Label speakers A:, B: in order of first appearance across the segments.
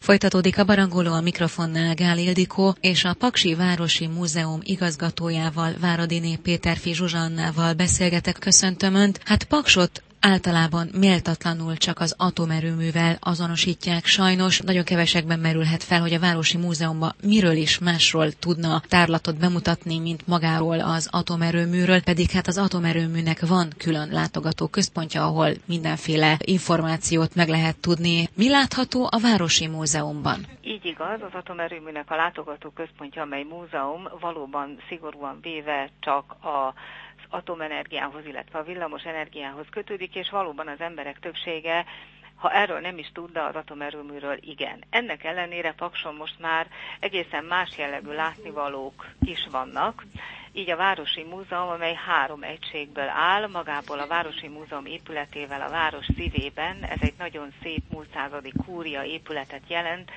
A: Folytatódik a Barangoló, a mikrofonnál Gál Ildikó, és a Paksi Városi Múzeum igazgatójával, Váradiné Péterfi Zsuzsannával beszélgetek. Köszöntöm Önt. Hát Paksot általában méltatlanul csak az atomerőművel azonosítják sajnos. Nagyon kevesekben merülhet fel, hogy a Városi Múzeumban miről is másról tudna tárlatot bemutatni, mint magáról az atomerőműről, pedig hát az atomerőműnek van külön látogató központja, ahol mindenféle információt meg lehet tudni. Mi látható a Városi Múzeumban?
B: Így igaz, az atomerőműnek a látogató központja, amely múzeum valóban szigorúan véve csak az atomenergiához, illetve a villamos energiához kötődik, és valóban az emberek többsége, ha erről nem is tud, de az atomerőműről igen. Ennek ellenére Pakson most már egészen más jellegű látnivalók is vannak. Így a Városi Múzeum, amely 3 egységből áll, magából a Városi Múzeum épületével a város szívében, ez egy nagyon szép múlt századi kúria épületet jelent,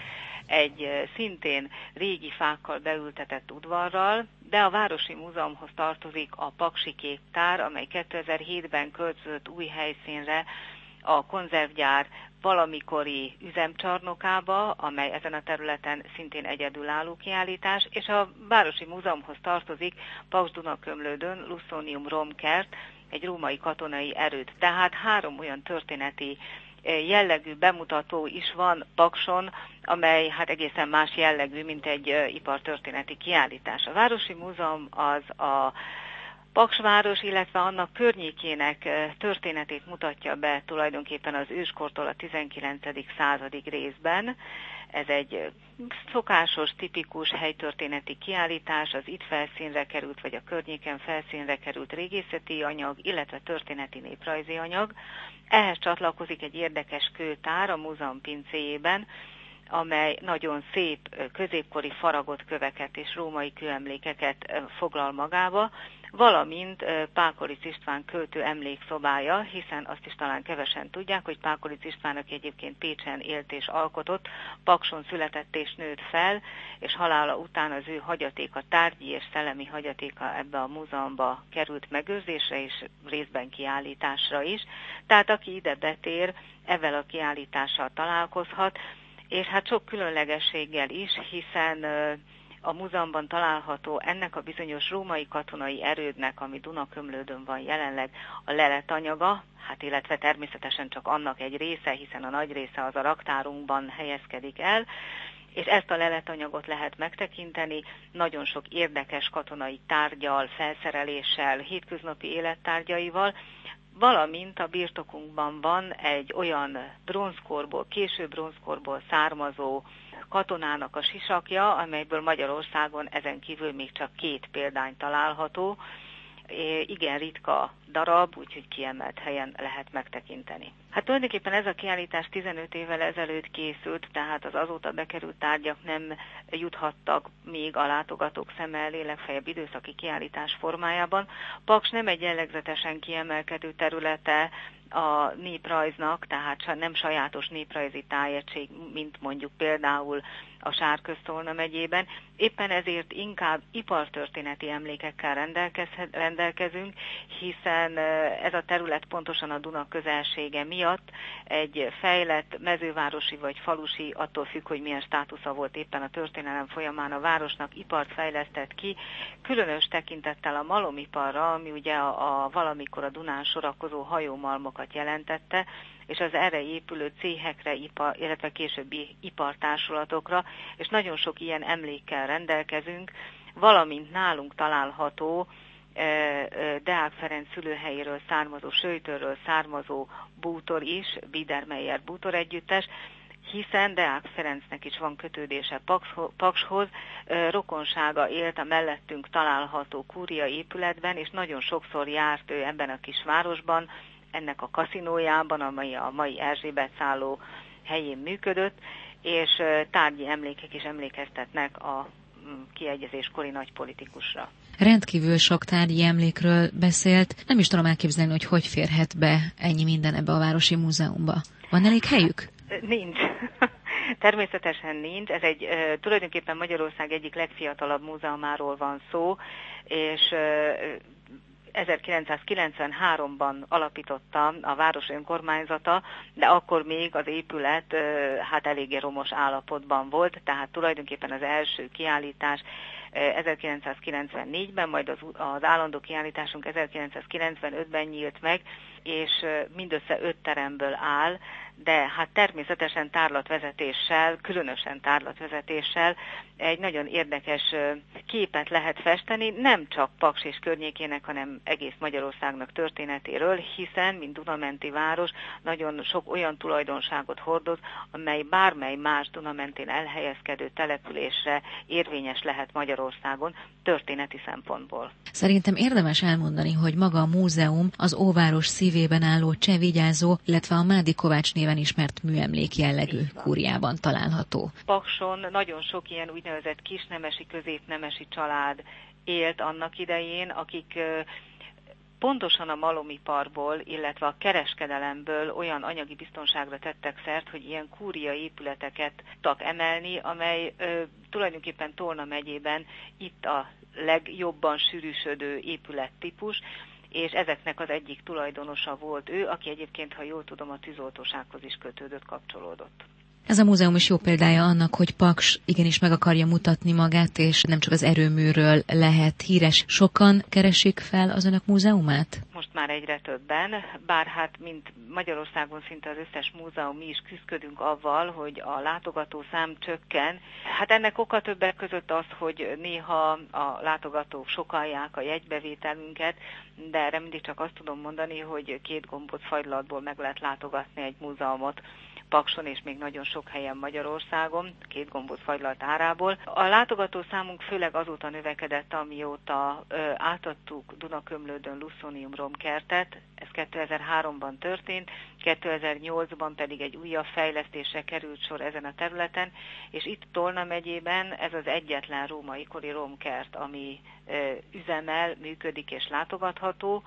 B: egy szintén régi fákkal beültetett udvarral, de a Városi Múzeumhoz tartozik a Paksi Képtár, amely 2007-ben költözött új helyszínre a konzervgyár valamikori üzemcsarnokába, amely ezen a területen szintén egyedülálló kiállítás, és a Városi Múzeumhoz tartozik Paks-Dunakömlődön Luszónium romkert, egy római katonai erőd. Tehát 3 olyan történeti jellegű bemutató is van Pakson, amely hát egészen más jellegű, mint egy ipartörténeti kiállítás. A Városi Múzeum az a Paksváros, illetve annak környékének történetét mutatja be tulajdonképpen az őskortól a 19. századig részben. Ez egy szokásos, tipikus helytörténeti kiállítás, az itt felszínre került, vagy a környéken felszínre került régészeti anyag, illetve történeti néprajzi anyag. Ehhez csatlakozik egy érdekes kőtár a múzeum pincéjében, amely nagyon szép középkori faragott köveket és római kőemlékeket foglal magába, valamint Pákorics István költő emlékszobája, hiszen azt is talán kevesen tudják, hogy Pákorics Istvánnak egyébként Pécsen élt és alkotott, Pakson született és nőtt fel, és halála után az ő hagyatéka, tárgyi és szellemi hagyatéka ebbe a múzeumba került megőrzésre és részben kiállításra is. Tehát aki ide betér, ezzel a kiállítással találkozhat, és hát sok különlegességgel is, hiszen a múzeumban található ennek a bizonyos római katonai erődnek, ami Dunakömlődön van jelenleg, a leletanyaga, hát illetve természetesen csak annak egy része, hiszen a nagy része az a raktárunkban helyezkedik el, és ezt a leletanyagot lehet megtekinteni nagyon sok érdekes katonai tárggyal, felszereléssel, hétköznapi élettárgyaival, valamint a birtokunkban van egy olyan bronzkorból, késő bronzkorból származó katonának a sisakja, amelyből Magyarországon ezen kívül még csak 2 példány található. Igen ritka darab, úgyhogy kiemelt helyen lehet megtekinteni. Hát tulajdonképpen ez a kiállítás 15 évvel ezelőtt készült, tehát az azóta bekerült tárgyak nem juthattak még a látogatók szeme elé, legfeljebb időszaki kiállítás formájában. Paks nem egy jellegzetesen kiemelkedő területe a néprajznak, tehát nem sajátos néprajzi tájegység, mint mondjuk például a Sárköz-Szolna megyében. Éppen ezért inkább ipartörténeti emlékekkel rendelkezünk, hiszen ez a terület pontosan a Duna közelsége miatt egy fejlett mezővárosi vagy falusi, attól függ, hogy milyen státusza volt éppen a történelem folyamán a városnak, ipart fejlesztett ki, különös tekintettel a malomiparra, ami ugye a valamikor a Dunán sorakozó hajómalmokat jelentette, és az erre épülő céhekre, illetve későbbi ipartársulatokra, és nagyon sok ilyen emlékkel rendelkezünk, valamint nálunk található Deák Ferenc szülőhelyéről származó, Söjtőről származó bútor is, Biedermeier bútor együttes, hiszen Deák Ferencnek is van kötődése Pakshoz, rokonsága élt a mellettünk található kúria épületben, és nagyon sokszor járt ő ebben a kis városban, ennek a kaszinójában, amely a mai Erzsébet szálló helyén működött, és tárgyi emlékek is emlékeztetnek a kiegyezéskori nagypolitikusra.
A: Rendkívül sok tárgyi emlékről beszélt. Nem is tudom elképzelni, hogy férhet be ennyi minden ebbe a Városi Múzeumba. Van elég helyük?
B: Nincs. Természetesen nincs. Ez egy tulajdonképpen Magyarország egyik legfiatalabb múzeumáról van szó, és 1993-ban alapította a város önkormányzata, de akkor még az épület hát eléggé romos állapotban volt, tehát tulajdonképpen az első kiállítás 1994-ben, majd az állandó kiállításunk 1995-ben nyílt meg, és mindössze 5 teremből áll, de hát természetesen tárlatvezetéssel, különösen tárlatvezetéssel egy nagyon érdekes képet lehet festeni, nem csak Paks és környékének, hanem egész Magyarországnak történetéről, hiszen, mint Dunamenti város, nagyon sok olyan tulajdonságot hordoz, amely bármely más Dunamentén elhelyezkedő településre érvényes lehet Magyarországon történeti szempontból.
A: Szerintem érdemes elmondani, hogy maga a múzeum az óváros szívében álló Cseh vigyázó, illetve a Mádi Kovács néven ismert műemlék jellegű kúriában található.
B: Pakson nagyon sok ilyen úgynevezett kisnemesi, középnemesi család élt annak idején, akik pontosan a malomiparból, illetve a kereskedelemből olyan anyagi biztonságra tettek szert, hogy ilyen kúria épületeket tudtak emelni, amely tulajdonképpen Tolna megyében itt a legjobban sűrűsödő épülettípus, és ezeknek az egyik tulajdonosa volt ő, aki egyébként, ha jól tudom, a tűzoltósághoz is kötődött, kapcsolódott.
A: Ez a múzeum is jó példája annak, hogy Paks igenis meg akarja mutatni magát, és nem csak az erőműről lehet híres. Sokan keresik fel az önök múzeumát?
B: Most már egyre többen, bár hát mint Magyarországon szinte az összes múzeum, mi is küzdködünk avval, hogy a látogatószám csökken. Hát ennek oka többek között az, hogy néha a látogatók sokallják a jegybevételünket, de erre mindig csak azt tudom mondani, hogy 2 gombóc fagylatból meg lehet látogatni egy múzeumot Pakson és még nagyon sok helyen Magyarországon, 2 gombóc fagylalt árából. A látogatószámunk főleg azóta növekedett, amióta átadtuk Dunakömlődön Luszonium romkertet, ez 2003-ban történt, 2008-ban pedig egy újabb fejlesztésre került sor ezen a területen, és itt Tolna megyében ez az egyetlen római kori romkert, ami üzemel, működik és látogatható,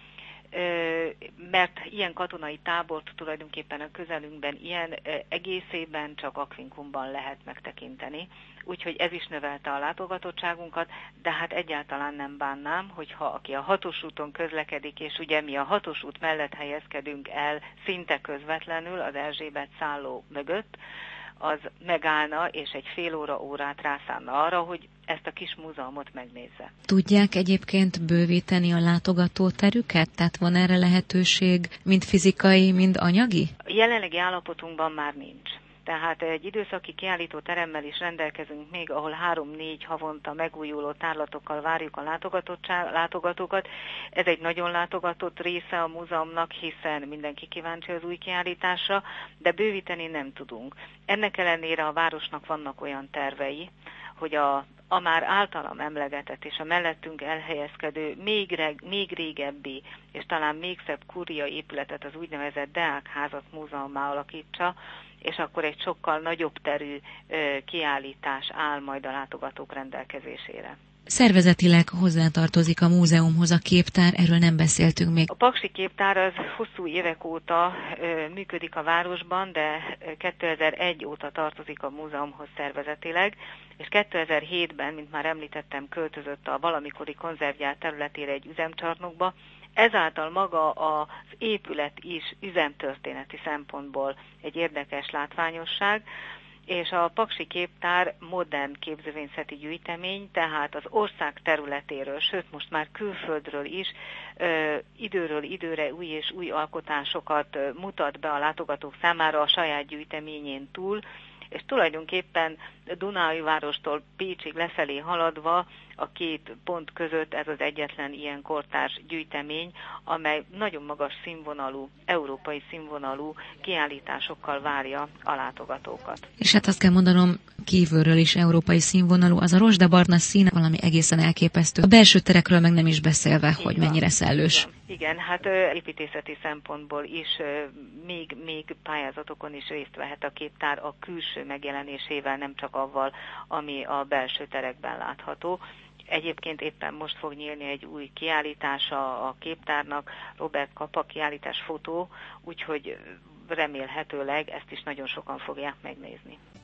B: mert ilyen katonai tábort tulajdonképpen a közelünkben ilyen egészében csak Aquincumban lehet megtekinteni. Úgyhogy ez is növelte a látogatottságunkat, de hát egyáltalán nem bánnám, hogyha aki a 6-os úton közlekedik, és ugye mi a 6-os út mellett helyezkedünk el szinte közvetlenül az Erzsébet szálló mögött, az megállna, és egy fél órát rászánna arra, hogy ezt a kis múzeumot megnézze.
A: Tudják egyébként bővíteni a látogatóterüket? Tehát van erre lehetőség, mind fizikai, mind anyagi?
B: A jelenlegi állapotunkban már nincs. Tehát egy időszaki kiállító teremmel is rendelkezünk még, ahol 3-4 havonta megújuló tárlatokkal várjuk a látogatókat. Ez egy nagyon látogatott része a múzeumnak, hiszen mindenki kíváncsi az új kiállításra, de bővíteni nem tudunk. Ennek ellenére a városnak vannak olyan tervei, hogy a már általam emlegetett és a mellettünk elhelyezkedő még régebbi és talán még szebb kúria épületet, az úgynevezett Deák házat múzeummá alakítsa, és akkor egy sokkal nagyobb terű kiállítás áll majd a látogatók rendelkezésére.
A: Szervezetileg hozzátartozik a múzeumhoz a képtár, erről nem beszéltünk még.
B: A Paksi Képtár az hosszú évek óta működik a városban, de 2001 óta tartozik a múzeumhoz szervezetileg, és 2007-ben, mint már említettem, költözött a valamikori konzervgyár területére egy üzemcsarnokba. Ezáltal maga az épület is üzemtörténeti szempontból egy érdekes látványosság, és a Paksi Képtár modern képzővényszeti gyűjtemény, tehát az ország területéről, sőt most már külföldről is időről időre új és új alkotásokat mutat be a látogatók számára a saját gyűjteményén túl, és tulajdonképpen Dunáújvárostól Pécsig lefelé haladva a 2 pont között ez az egyetlen ilyen kortárs gyűjtemény, amely nagyon magas színvonalú, európai színvonalú kiállításokkal várja a látogatókat.
A: És hát azt kell mondanom, kívülről is európai színvonalú, az a rozsdabarna szín valami egészen elképesztő. A belső terekről meg nem is beszélve, hogy mennyire szellős.
B: Igen, hát építészeti szempontból is még pályázatokon is részt vehet a képtár a külső megjelenésével, nem csak avval, ami a belső terekben látható. Egyébként éppen most fog nyílni egy új kiállítása a képtárnak, Robert Kapa kiállítás fotó, úgyhogy remélhetőleg ezt is nagyon sokan fogják megnézni.